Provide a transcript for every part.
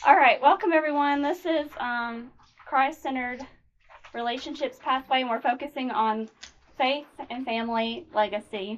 All right, welcome everyone. This is Christ-centered relationships pathway, and we're focusing on faith and family legacy.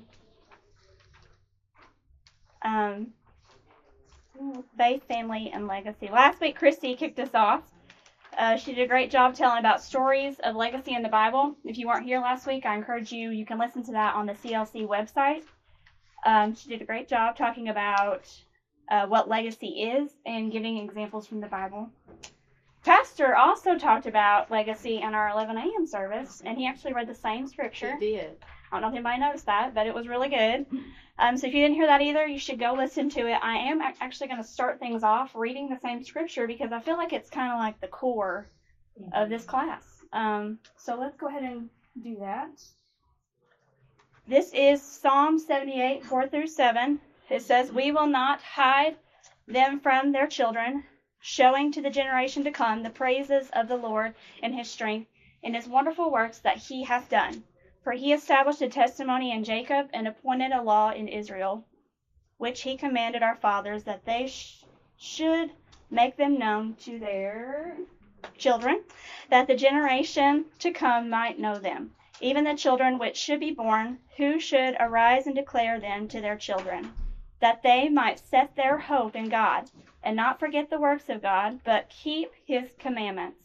Faith, family, and legacy. Last week, Christy kicked us off. She did a great job telling about stories of legacy in the Bible. If you weren't here last week, I encourage you can listen to that on the CLC website. She did a great job talking about what legacy is and giving examples from the Bible. Pastor also talked about legacy in our 11 a.m. service, and he actually read the same scripture. He did. I don't know if anybody noticed that, but it was really good. So if you didn't hear that either, you should go listen to it. I am actually going to start things off reading the same scripture because I feel like it's kind of like the core of this class. So let's go ahead and do that. This is Psalm 78, 4 through 7. It says, "We will not hide them from their children, showing to the generation to come the praises of the Lord and his strength and his wonderful works that he hath done. For he established a testimony in Jacob and appointed a law in Israel, which he commanded our fathers that they should make them known to their children, that the generation to come might know them, even the children which should be born, who should arise and declare them to their children, that they might set their hope in God, and not forget the works of God, but keep his commandments."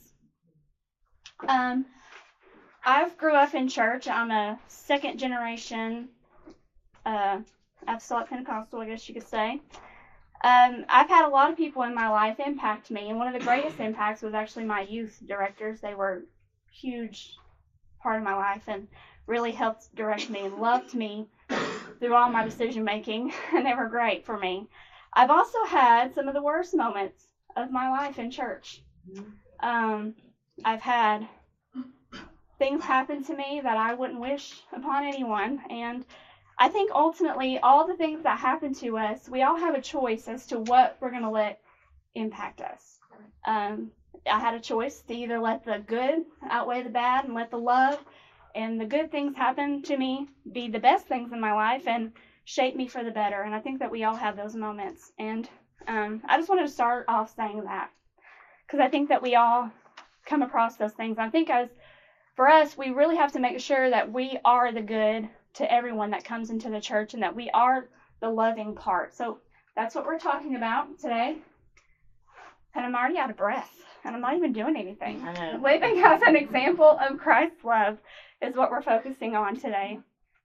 I grew up in church. I'm a second generation Apostolic Pentecostal, I guess you could say. I've had a lot of people in my life impact me, and one of the greatest impacts was actually my youth directors. They were a huge part of my life and really helped direct me and loved me through all my decision making, and they were great for me. I've also had some of the worst moments of my life in church. I've had things happen to me that I wouldn't wish upon anyone, and I think ultimately all the things that happen to us, we all have a choice as to what we're going to let impact us. I had a choice to either let the good outweigh the bad and let the love and the good things happen to me be the best things in my life and shape me for the better. And I think that we all have those moments. And I just wanted to start off saying that because I think that we all come across those things. I think for us, we really have to make sure that we are the good to everyone that comes into the church and that we are the loving part. So that's what we're talking about today. And I'm already out of breath, and I'm not even doing anything. I know. Living as an example of Christ's love is what we're focusing on today.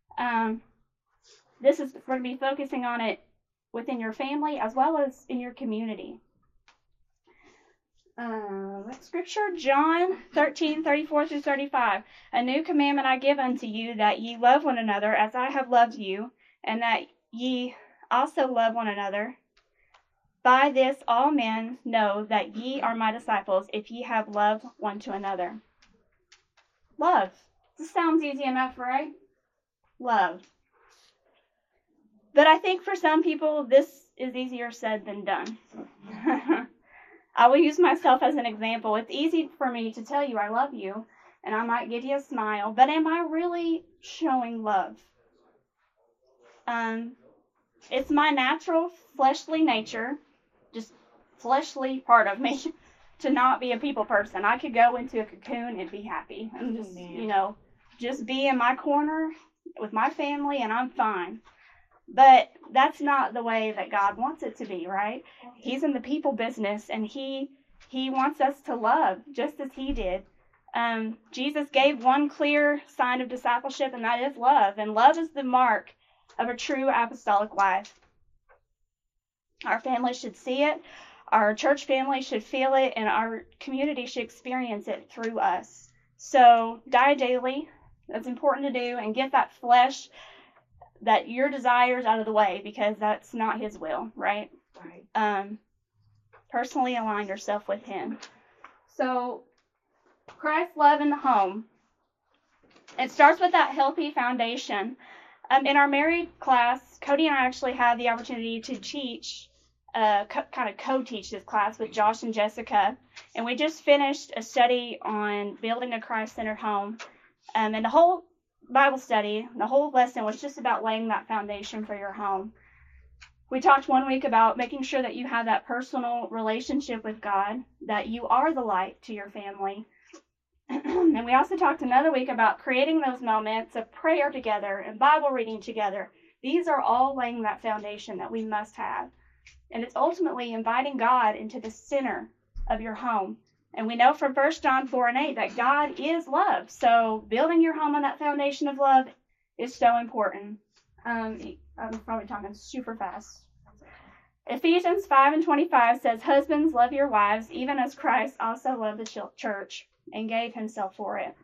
We're going to be focusing on it within your family as well as in your community. Scripture, John 13, 34 through 35. "A new commandment I give unto you, that ye love one another as I have loved you, and that ye also love one another. By this all men know that ye are my disciples, if ye have love one to another." Love. This sounds easy enough, right? Love. But I think for some people, this is easier said than done. I will use myself as an example. It's easy for me to tell you I love you, and I might give you a smile, but am I really showing love? It's my natural fleshly nature, just fleshly part of me, to not be a people person. I could go into a cocoon and be happy and just, just be in my corner with my family, and I'm fine. But that's not the way that God wants it to be, right? He's in the people business, and he wants us to love just as he did. Jesus gave one clear sign of discipleship, and that is love. And love is the mark of a true apostolic life. Our family should see it, our church family should feel it, and our community should experience it through us. So die daily. That's important to do, and get that flesh, that your desires out of the way, because that's not his will, right? Right. Personally align yourself with him. So, Christ's love in the home. It starts with that healthy foundation. In our married class, Cody and I actually had the opportunity to teach, kind of co-teach this class with Josh and Jessica. And we just finished a study on building a Christ-centered home. And the whole Bible study, the whole lesson was just about laying that foundation for your home. We talked one week about making sure that you have that personal relationship with God, that you are the light to your family. And we also talked another week about creating those moments of prayer together and Bible reading together. These are all laying that foundation that we must have. And it's ultimately inviting God into the center of your home. And we know from 1 John 4:8 that God is love. So building your home on that foundation of love is so important. I'm probably talking super fast. Ephesians 5:25 says, "Husbands, love your wives, even as Christ also loved the church and gave himself for it."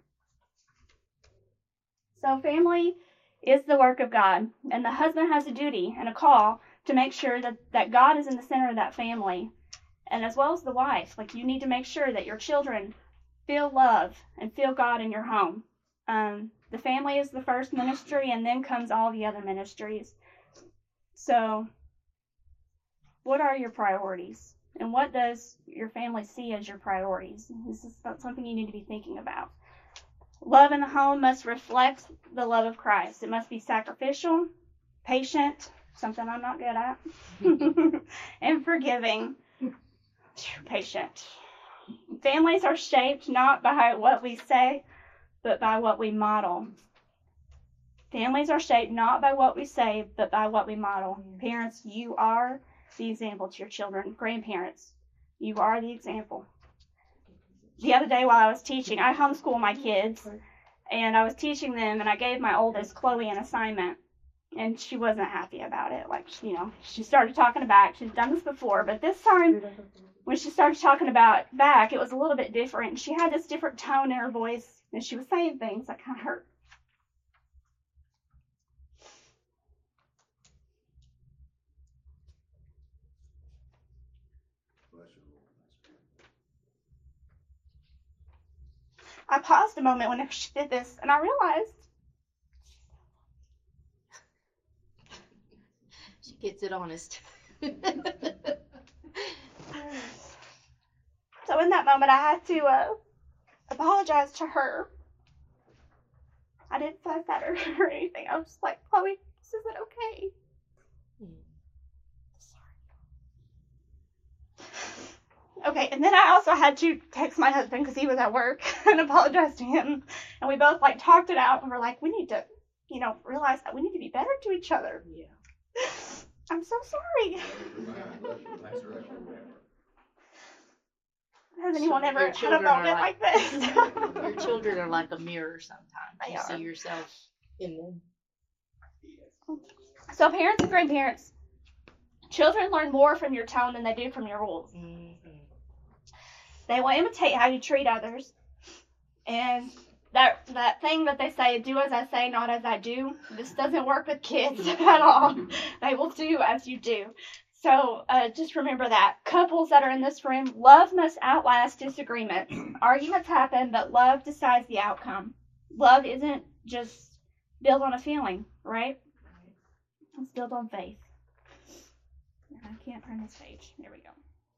So family is the work of God, and the husband has a duty and a call to make sure that God is in the center of that family, and as well as the wife. Like, you need to make sure that your children feel love and feel God in your home. The family is the first ministry, and then comes all the other ministries. So what are your priorities? And what does your family see as your priorities? This is something you need to be thinking about. Love in the home must reflect the love of Christ. It must be sacrificial, patient, something I'm not good at, and forgiving. Patient. Families are shaped not by what we say, but by what we model. Families are shaped not by what we say, but by what we model. Parents, you are the example to your children. Grandparents, you are the example. The other day while I was teaching, I homeschool my kids, and I was teaching them, and I gave my oldest, Chloe, an assignment, and she wasn't happy about it. Like, she started talking back. She's done this before, but this time, when she started talking about back, it was a little bit different. She had this different tone in her voice, and she was saying things that kind of hurt. I paused a moment whenever she did this, and I realized she gets it honest. So in that moment, I had to apologize to her. I didn't fuss at her or anything. I was just like, "Chloe, this isn't okay." Okay, and then I also had to text my husband because he was at work and apologize to him. And we both talked it out, and we're like, we need to, realize that we need to be better to each other. Yeah. I'm so sorry. Has anyone ever had a moment like this? Your children are like a mirror sometimes. They you are. see yourself in them. So parents and grandparents, children learn more from your tone than they do from your rules. Mm-hmm. They will imitate how you treat others. And that thing that they say, do as I say, not as I do, this doesn't work with kids at all. They will do as you do. So just remember that. Couples that are in this room, love must outlast disagreements. Arguments happen, but love decides the outcome. Love isn't just built on a feeling, right? It's built on faith. I can't turn this page. There we go.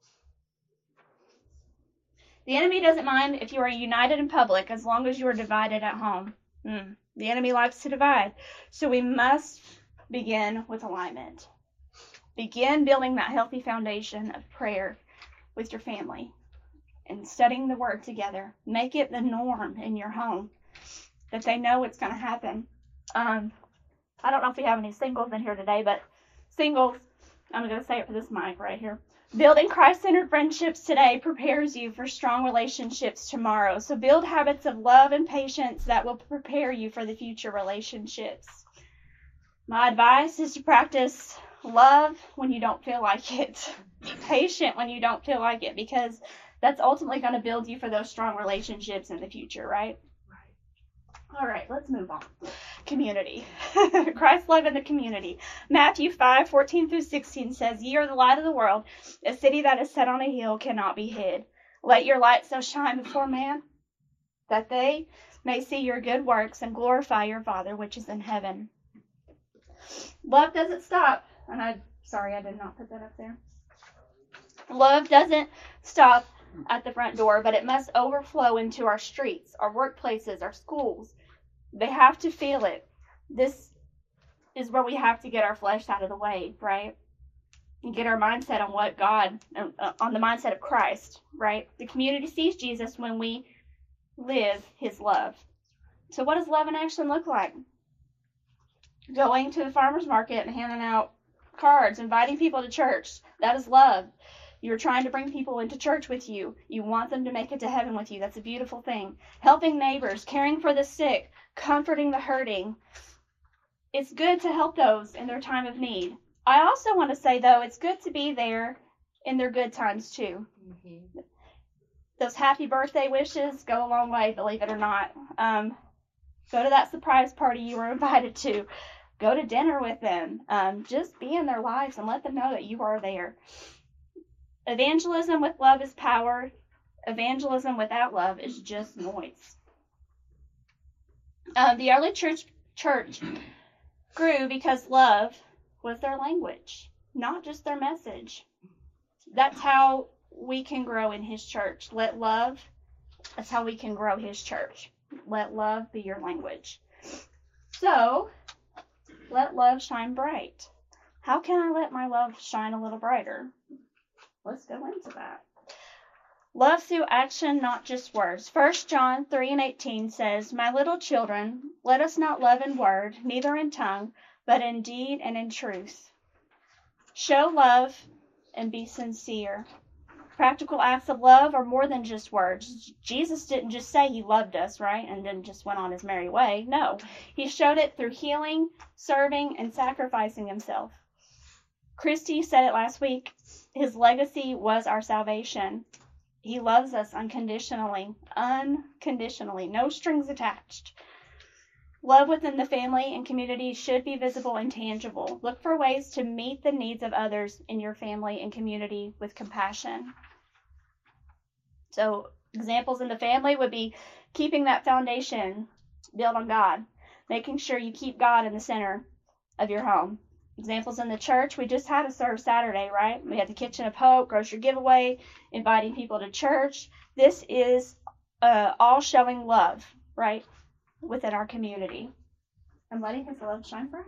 The enemy doesn't mind if you are united in public as long as you are divided at home. The enemy likes to divide. So we must begin with alignment. Begin building that healthy foundation of prayer with your family and studying the word together. Make it the norm in your home that they know it's going to happen. I don't know if we have any singles in here today, but singles, I'm going to say it for this mic right here. Building Christ-centered friendships today prepares you for strong relationships tomorrow. So build habits of love and patience that will prepare you for the future relationships. My advice is to practice love when you don't feel like it. Be patient when you don't feel like it, because that's ultimately going to build you for those strong relationships in the future, right? All right, let's move on. Community. Christ's love in the community. Matthew 5:14-16 says, "Ye are the light of the world. A city that is set on a hill cannot be hid. Let your light so shine before man that they may see your good works and glorify your Father which is in heaven." Love doesn't stop. And sorry, I did not put that up there. Love doesn't stop at the front door, but it must overflow into our streets, our workplaces, our schools. They have to feel it. This is where we have to get our flesh out of the way, right? and get our mindset on what God, on the mindset of Christ, right? The community sees Jesus when we live his love. So what does love in action look like? Going to the farmer's market and handing out cards, inviting people to church. That is love. You're trying to bring people into church with you. You want them to make it to heaven with you. That's a beautiful thing. Helping neighbors, caring for the sick, comforting the hurting. It's good to help those in their time of need. I also want to say, though, it's good to be there in their good times, too. Mm-hmm. Those happy birthday wishes go a long way, believe it or not. Go to that surprise party you were invited to. Go to dinner with them. Just be in their lives and let them know that you are there. Evangelism with love is power. Evangelism without love is just noise. The early church grew because love was their language, not just their message. That's how we can grow in his church. That's how we can grow his church. Let love be your language. So, let love shine bright. How can I let my love shine a little brighter? Let's go into that. Love through action, not just words. 1 John 3:18 says, "My little children, let us not love in word, neither in tongue, but in deed and in truth." Show love and be sincere. Practical acts of love are more than just words. Jesus didn't just say he loved us, right, and then just went on his merry way. No, he showed it through healing, serving, and sacrificing himself. Christy said it last week. His legacy was our salvation. He loves us unconditionally, no strings attached. Love within the family and community should be visible and tangible. Look for ways to meet the needs of others in your family and community with compassion. So, examples in the family would be keeping that foundation built on God, making sure you keep God in the center of your home. Examples in the church, we just had a serve Saturday, right? We had the Kitchen of Hope, grocery giveaway, inviting people to church. This is all showing love, right, within our community and letting his love shine bright.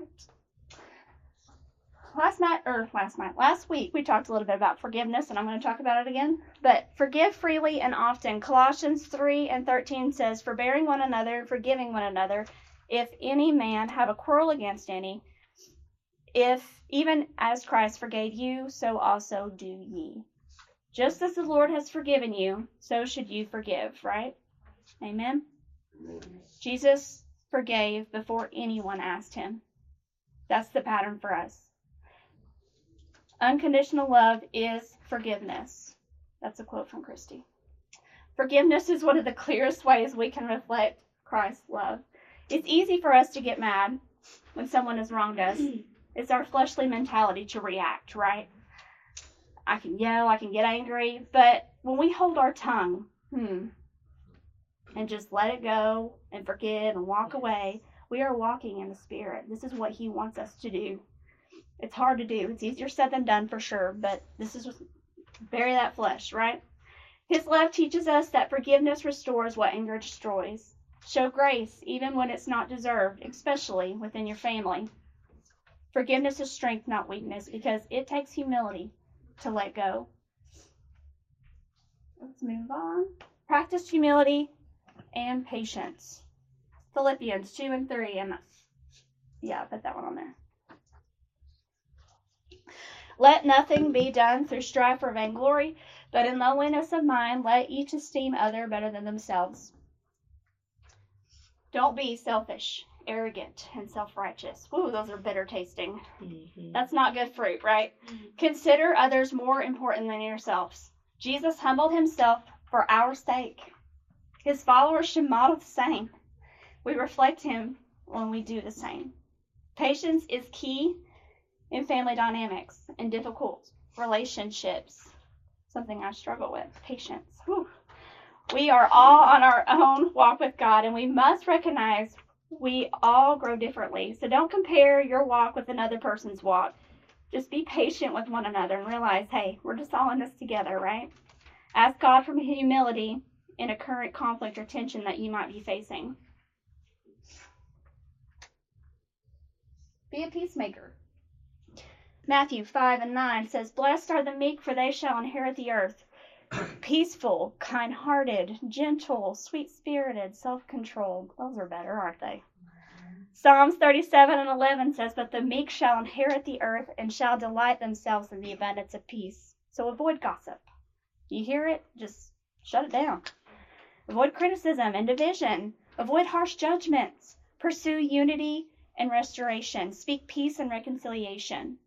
Last week, we talked a little bit about forgiveness, and I'm going to talk about it again. But forgive freely and often. Colossians 3:13 says, "Forbearing one another, forgiving one another, if any man have a quarrel against any, if even as Christ forgave you, so also do ye." Just as the Lord has forgiven you, so should you forgive, right? Amen? Jesus forgave before anyone asked him. That's the pattern for us. Unconditional love is forgiveness. That's a quote from Christy. Forgiveness is one of the clearest ways we can reflect Christ's love. It's easy for us to get mad when someone has wronged us. It's our fleshly mentality to react, right? I can yell, I can get angry, but when we hold our tongue, and just let it go and forgive and walk away, we are walking in the Spirit. This is what he wants us to do. It's hard to do. It's easier said than done for sure, but this is just bury that flesh, right? His love teaches us that forgiveness restores what anger destroys. Show grace even when it's not deserved, especially within your family. Forgiveness is strength, not weakness, because it takes humility to let go. Let's move on. Practice humility and patience. Philippians 2:3, and I put that one on there. Let nothing be done through strife or vainglory, but in lowliness of mind let each esteem other better than themselves. Don't be selfish, arrogant, and self-righteous. Ooh, those are bitter tasting. Mm-hmm. That's not good fruit, right? Mm-hmm. Consider others more important than yourselves. Jesus humbled himself for our sake. His followers should model the same. We reflect him when we do the same. Patience is key in family dynamics and difficult relationships. Something I struggle with. Patience. Whew. We are all on our own walk with God, and we must recognize we all grow differently. So don't compare your walk with another person's walk. Just be patient with one another and realize, hey, we're just all in this together, right? Ask God for humility in a current conflict or tension that you might be facing. Be a peacemaker. Matthew 5:9 says, "Blessed are the meek, for they shall inherit the earth." Peaceful, kind-hearted, gentle, sweet-spirited, self-controlled. Those are better, aren't they? Psalms 37:11 says, "But the meek shall inherit the earth and shall delight themselves in the abundance of peace." So avoid gossip. You hear it? Just shut it down. Avoid criticism and division. Avoid harsh judgments. Pursue unity and restoration. Speak peace and reconciliation.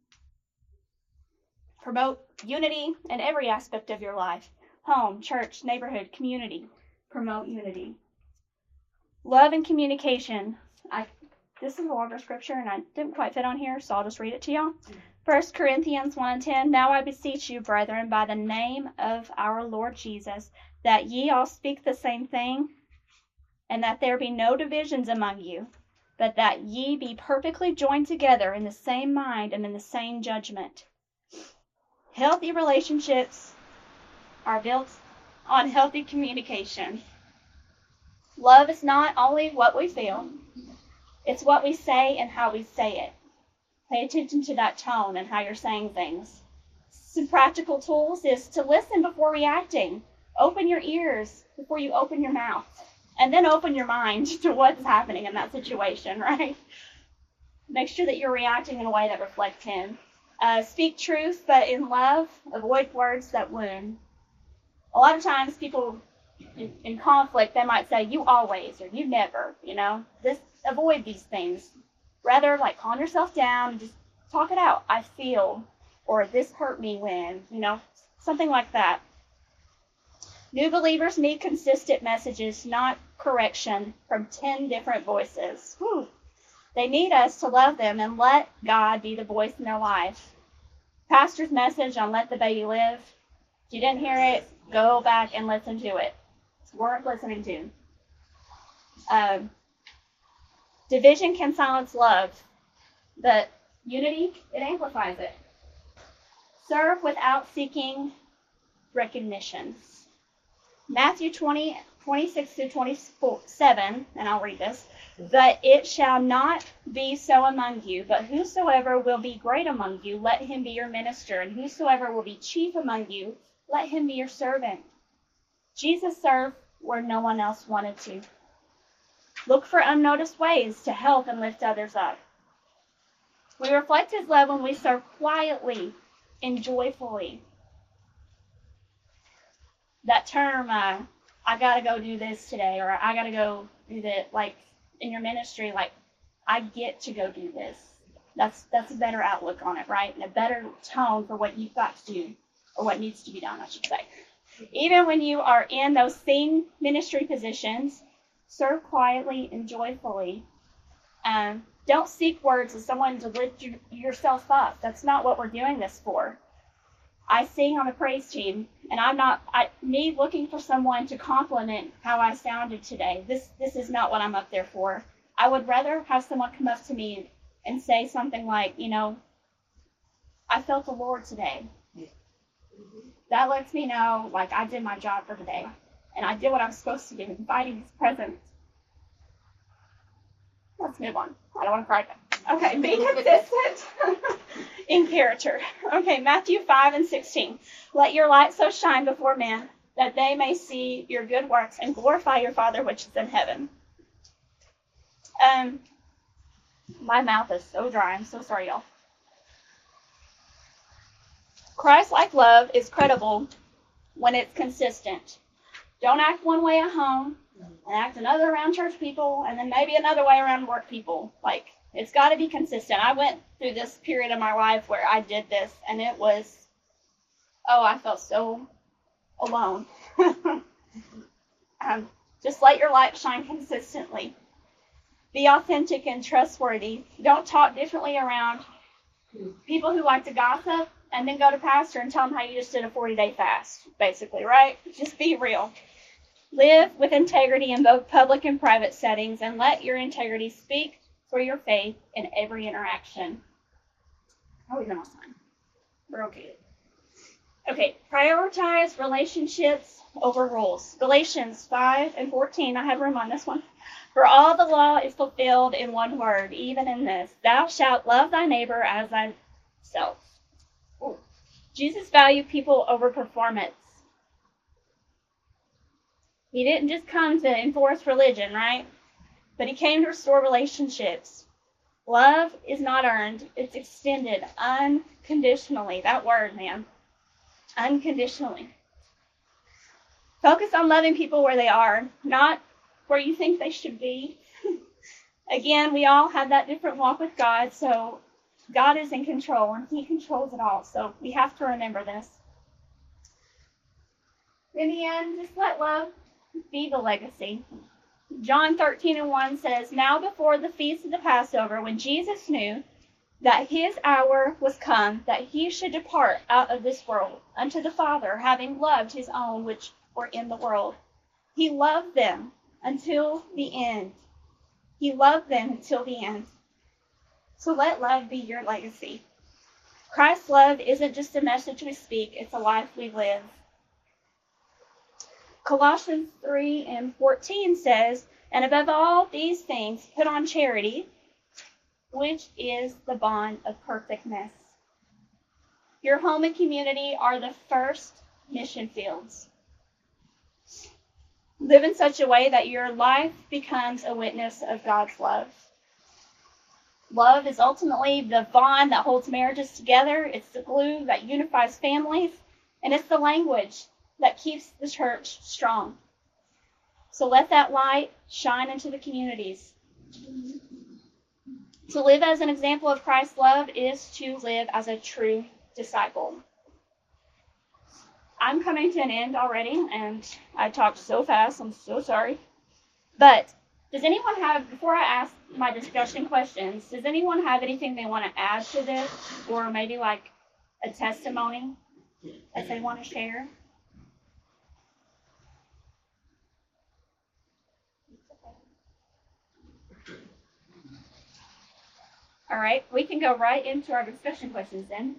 Promote unity in every aspect of your life. Home, church, neighborhood, community. Promote unity. Love and communication. This is a longer scripture, and I didn't quite fit on here, so I'll just read it to y'all. 1 Corinthians 1:10, "Now I beseech you, brethren, by the name of our Lord Jesus, that ye all speak the same thing, and that there be no divisions among you, but that ye be perfectly joined together in the same mind and in the same judgment." Healthy relationships are built on healthy communication. Love is not only what we feel, it's what we say and how we say it. Pay attention to that tone and how you're saying things. Some practical tools is to listen before reacting. Open your ears before you open your mouth. And then open your mind to what's happening in that situation, right? Make sure that you're reacting in a way that reflects Him. Speak truth, but in love. Avoid words that wound. A lot of times people in conflict, they might say, "You always," or "You never," avoid these things. Rather, calm yourself down and just talk it out. "I feel," or "This hurt me when," something like that. New believers need consistent messages, not correction from 10 different voices. Whew. They need us to love them and let God be the voice in their life. Pastor's message on Let the Baby Live. If you didn't hear it, go back and listen to it. It's worth listening to. Division can silence love, but unity, it amplifies it. Serve without seeking recognition. Matthew 20:26-27, and I'll read this. "But it shall not be so among you, but whosoever will be great among you, let him be your minister, and whosoever will be chief among you, let him be your servant." Jesus served where no one else wanted to. Look for unnoticed ways to help and lift others up. We reflect His love when we serve quietly and joyfully. That term, "I gotta go do this today," or "I gotta go do that," in your ministry, "I get to go do this." That's a better outlook on it, right? And a better tone for what you've got to do, or what needs to be done, I should say. Even when you are in those same ministry positions, serve quietly and joyfully. Don't seek words as someone to lift yourself up. That's not what we're doing this for. I sing on a praise team, and me looking for someone to compliment how I sounded today. This is not what I'm up there for. I would rather have someone come up to me and say something like, "I felt the Lord today." That lets me know, I did my job for the day, and I did what I was supposed to do, inviting His presence. Let's move on. I don't want to cry. Okay, be consistent in character. Okay, Matthew 5:16. "Let your light so shine before men that they may see your good works and glorify your Father which is in heaven." My mouth is so dry. I'm so sorry, y'all. Christ-like love is credible when it's consistent. Don't act one way at home and act another around church people, and then maybe another way around work people. It's got to be consistent. I went through this period of my life where I did this, and it was, I felt so alone. Just let your light shine consistently. Be authentic and trustworthy. Don't talk differently around people who like to gossip and then go to pastor and tell them how you just did a 40-day fast, basically, right? Just be real. Live with integrity in both public and private settings, and let your integrity speak for your faith in every interaction. How are we doing on time? We're okay. Okay, prioritize relationships over rules. Galatians 5:14. I had room on this one. "For all the law is fulfilled in one word, even in this: Thou shalt love thy neighbor as thyself." Jesus valued people over performance. He didn't just come to enforce religion, right? But he came to restore relationships. Love is not earned, it's extended unconditionally. That word, man. Unconditionally. Focus on loving people where they are, not where you think they should be. Again, we all have that different walk with God, so God is in control, and he controls it all. So we have to remember this. In the end, just let love be the legacy. John 13:1 says, "Now before the feast of the Passover, when Jesus knew that his hour was come, that he should depart out of this world unto the Father, having loved his own which were in the world, he loved them until the end." He loved them until the end. So let love be your legacy. Christ's love isn't just a message we speak, it's a life we live. Colossians 3:14 says, "And above all these things, put on charity, which is the bond of perfectness." Your home and community are the first mission fields. Live in such a way that your life becomes a witness of God's love. Love is ultimately the bond that holds marriages together. It's the glue that unifies families, and it's the language that keeps the church strong. So let that light shine into the communities. To live as an example of Christ's love is to live as a true disciple. I'm coming to an end already, and I talked so fast, I'm so sorry. But does anyone have, before I ask my discussion questions, does anyone have anything they want to add to this, or maybe like a testimony that they want to share? All right, we can go right into our discussion questions then.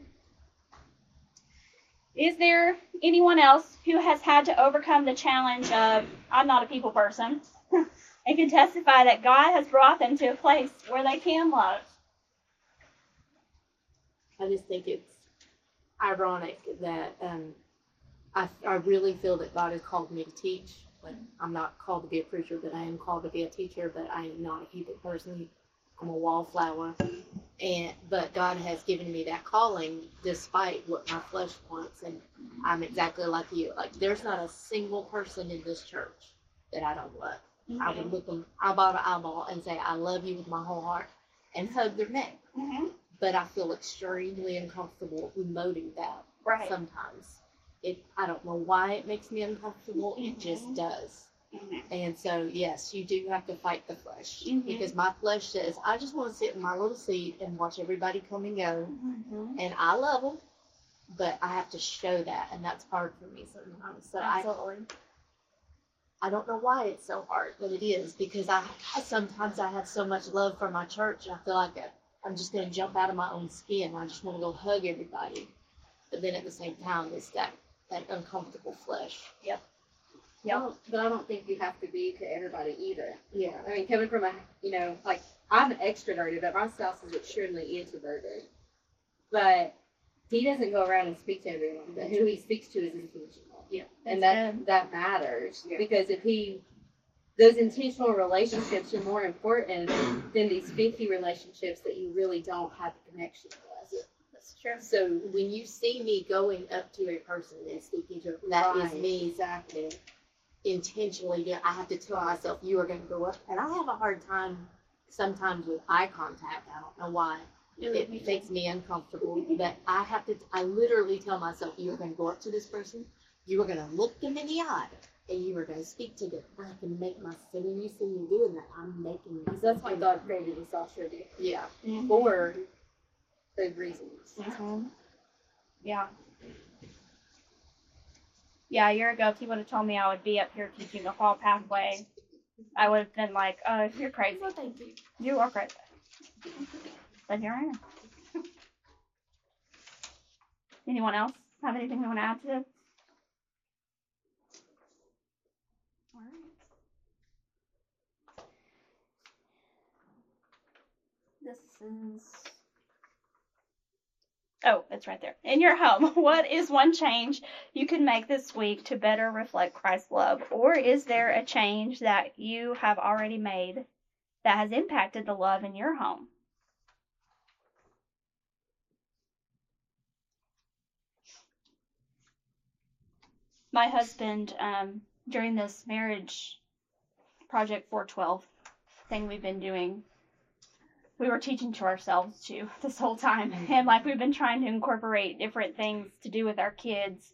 Is there anyone else who has had to overcome the challenge of, I'm not a people person, and can testify that God has brought them to a place where they can love? I just think it's ironic that I really feel that God has called me to teach. Like, I'm not called to be a preacher, but I am called to be a teacher, but I am not a people person. I'm a wallflower. But God has given me that calling despite what my flesh wants, and I'm exactly like you. Like, there's not a single person in this church that I don't love. Mm-hmm. I would look them eyeball to eyeball and say, I love you with my whole heart, and hug their neck. Mm-hmm. But I feel extremely uncomfortable emoting that sometimes. I don't know why it makes me uncomfortable. Mm-hmm. It just does. Mm-hmm. And so, yes, you do have to fight the flesh. Mm-hmm. Because my flesh says, I just want to sit in my little seat and watch everybody come and go. Mm-hmm. And I love them, but I have to show that, and that's hard for me sometimes. So absolutely. I don't know why it's so hard, but it is, because sometimes I have so much love for my church, and I feel like I'm just going to jump out of my own skin. I just want to go hug everybody. But then at the same time, it's that uncomfortable flesh. Yep. Yeah, but I don't think you have to be to everybody either. Yeah. I mean, coming from like, I'm extroverted, but my spouse is extremely introverted. But he doesn't go around and speak to everyone, but who he speaks to is intentional. Yeah. And that matters. Yeah. Because those intentional relationships are more important than these 50 relationships that you really don't have a connection with. That's true. So when you see me going up to a person and speaking to them, that is me. Exactly. Intentionally, I have to tell myself, you are going to go up. And I have a hard time sometimes with eye contact. I don't know why. It makes me uncomfortable. But I literally tell myself, you are going to go up to this person, you are going to look them in the eye, and you are going to speak to them. I can make myself, when you see me doing that, I'm making myself. That's why God created us all, sure do. Yeah. Mm-hmm. For those reasons. Mm-hmm. Yeah. Yeah, a year ago, if you would have told me I would be up here teaching the fall pathway, I would have been like, oh, you're crazy. Well, thank you. You are crazy. But here I am. Anyone else have anything they want to add to this? All right. This is... Oh, it's right there. In your home, what is one change you can make this week to better reflect Christ's love? Or is there a change that you have already made that has impacted the love in your home? My husband, during this marriage Project 412 thing we've been doing, we were teaching to ourselves too this whole time. And like we've been trying to incorporate different things to do with our kids.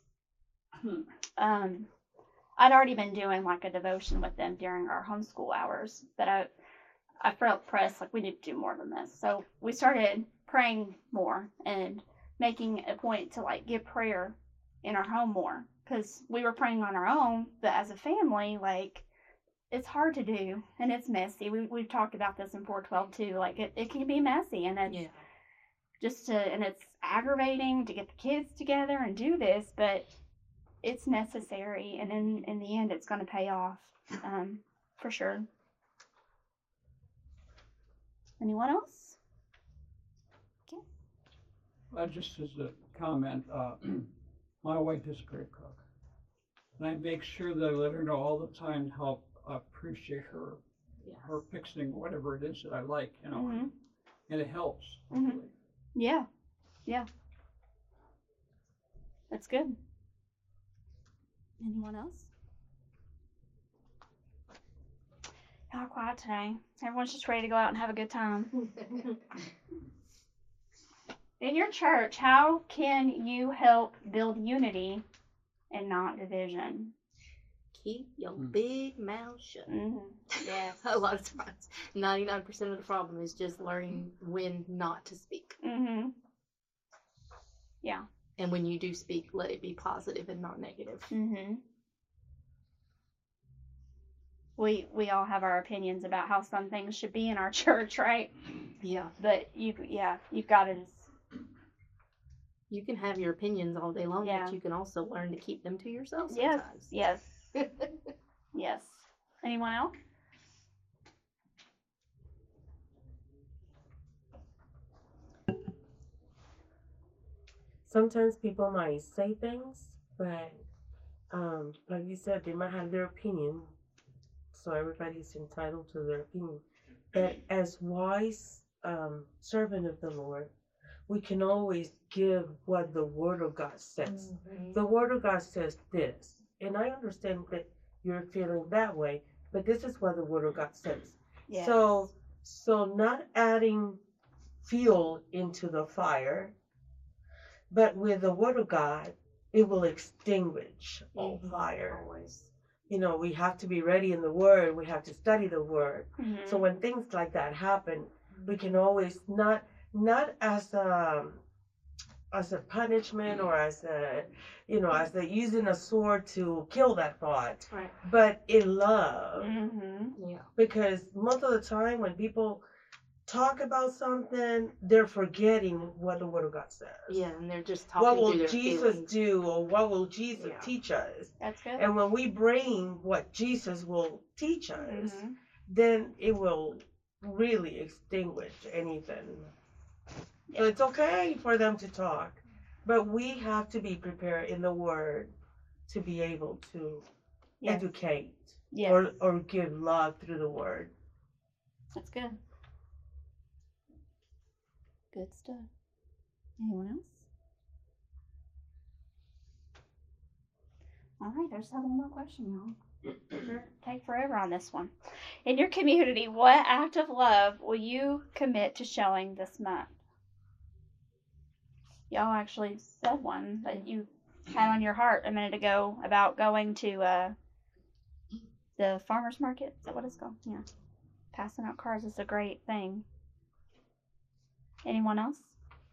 I'd already been doing like a devotion with them during our homeschool hours, but I felt pressed like we need to do more than this. So we started praying more and making a point to like get prayer in our home more, because we were praying on our own, but as a family, like, it's hard to do and it's messy. We've talked about this in 412 too. Like it can be messy, and it's and it's aggravating to get the kids together and do this, but it's necessary, and in the end it's going to pay off, for sure. Anyone else? Okay. Just as a comment, my wife is a great cook, and I make sure that I let her know all the time how I appreciate her fixing whatever it is that I like, and it helps. Mm-hmm. Yeah. That's good. Anyone else? Y'all quiet today. Everyone's just ready to go out and have a good time. In your church, how can you help build unity and not division? Keep your big mouth shut. Yeah. A lot of times, 99% of the problem is just learning when not to speak. Yeah. And when you do speak, let it be positive and not negative. We all have our opinions about how some things should be in our church, right? Yeah. But you've got to. You can have your opinions all day long, but you can also learn to keep them to yourself sometimes. Yes. Yes. Anyone else? Sometimes people might say things, but like you said, they might have their opinion. So everybody's entitled to their opinion. But as wise servant of the Lord, we can always give what the Word of God says. The Word of God says this, and I understand that you're feeling that way, but this is what the Word of God says. Yes. So not adding fuel into the fire, but with the Word of God, it will extinguish all fire. Always. You know, we have to be ready in the Word. We have to study the Word. So when things like that happen, we can always not as a punishment or as a using a sword to kill that thought, right, but in love. Yeah. Because most of the time when people talk about something, they're forgetting what the Word of God says. Yeah, and they're just talking what will through their Jesus feelings. do, or what will Jesus teach us? That's good. And when we bring what Jesus will teach us, then it will really extinguish anything. So it's okay for them to talk, but we have to be prepared in the Word to be able to educate or give love through the Word. That's good. Good stuff. Anyone else? All right, there's one more question, y'all. Take forever on this one. In your community, what act of love will you commit to showing this month? Y'all actually said one that you had on your heart a minute ago about going to the farmer's market. Is that what it's called? Yeah. Passing out cards is a great thing. Anyone else?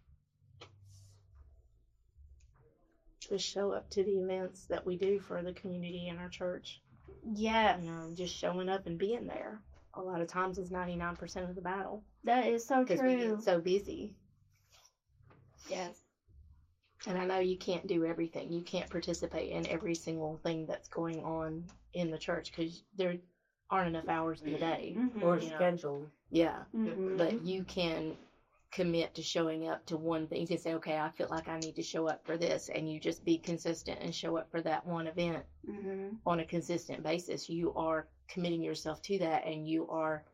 Just show up to the events that we do for the community in our church. Yes. You know, just showing up and being there. A lot of times is 99% of the battle. That is so true. Because we get so busy. Yes. And I know you can't do everything. You can't participate in every single thing that's going on in the church because there aren't enough hours in the day. Or schedule. Yeah. But you can commit to showing up to one thing. You can say, okay, I feel like I need to show up for this, and you just be consistent and show up for that one event on a consistent basis. You are committing yourself to that, and you are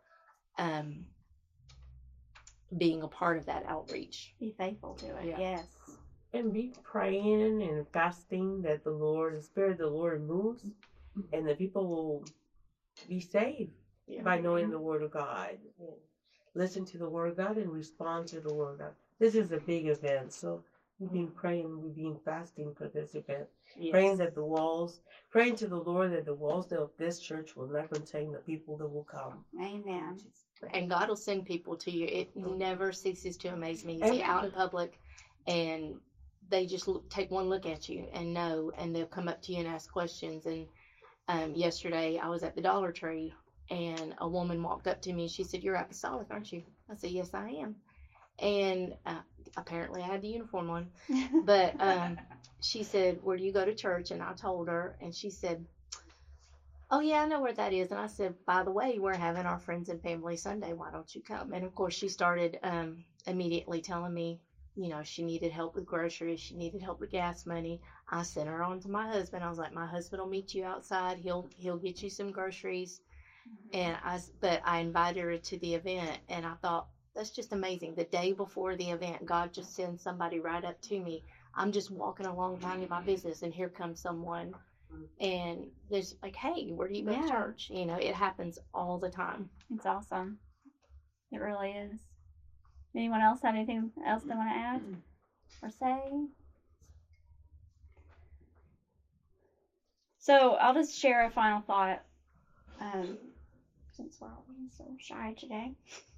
being a part of that outreach. Be faithful to it. Yeah. Yes. And be praying and fasting that the Spirit of the Lord moves, and the people will be saved by knowing the Word of God. Listen to the Word of God and respond to the Word of God. This is a big event, so we've been praying, we've been fasting for this event. Yes. Praying to the Lord that the walls of this church will not contain the people that will come. Amen. And God will send people to you. It never ceases to amaze me. You see out in public, and they just take one look at you and know, and they'll come up to you and ask questions. And yesterday I was at the Dollar Tree, and a woman walked up to me and she said, "You're apostolic, aren't you?" I said, "Yes, I am." And apparently I had the uniform on. But she said, "Where do you go to church?" And I told her, and she said, "Oh, yeah, I know where that is." And I said, "By the way, we're having our Friends and Family Sunday. Why don't you come?" And, of course, she started immediately telling me, you know, she needed help with groceries. She needed help with gas money. I sent her on to my husband. I was like, "My husband will meet you outside. He'll get you some groceries." But I invited her to the event, and I thought, that's just amazing. The day before the event, God just sends somebody right up to me. I'm just walking along minding my business, and here comes someone. And there's like, "Hey, where do you go to church?" You know, it happens all the time. It's awesome. It really is. Anyone else have anything else they want to add or say? So I'll just share a final thought. Since we're all being so shy today.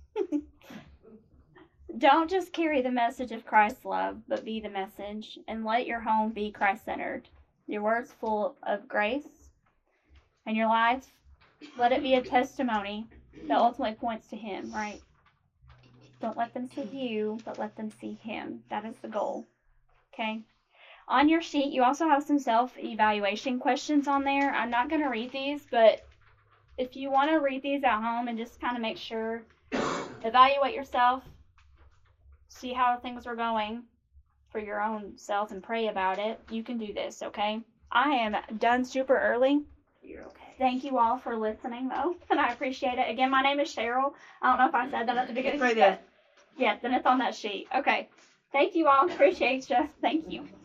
Don't just carry the message of Christ's love, but be the message, and let your home be Christ-centered. Your words full of grace, and your life, let it be a testimony that ultimately points to Him, right? Don't let them see you, but let them see Him. That is the goal, okay? On your sheet, you also have some self-evaluation questions on there. I'm not going to read these, but if you want to read these at home and just kind of make sure, evaluate yourself, see how things are going for your own self and pray about it, you can do this, okay? I am done super early. You're okay. Thank you all for listening, though, and I appreciate it. Again, my name is Cheryl. I don't know if I said that at the beginning. Right there. Yeah, then it's on that sheet. Okay. Thank you all. Appreciate you. Thank you.